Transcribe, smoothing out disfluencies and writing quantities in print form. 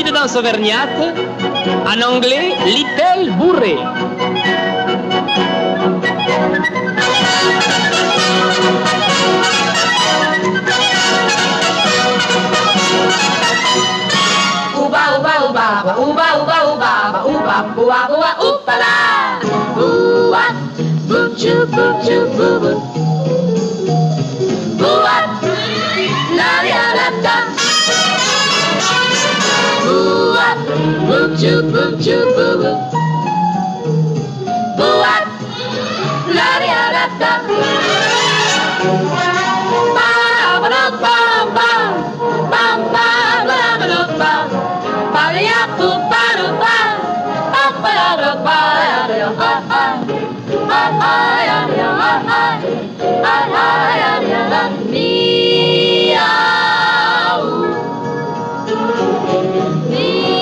partie de danse auvergnate, en anglais Little Bourré. Uba uba uba uba uba uba uba uba uba uba uba la uba boop choo boo boo uba la la la da uba boop choo boo boo uba la la la da ba ba ba ba ba ba ba ba Meow.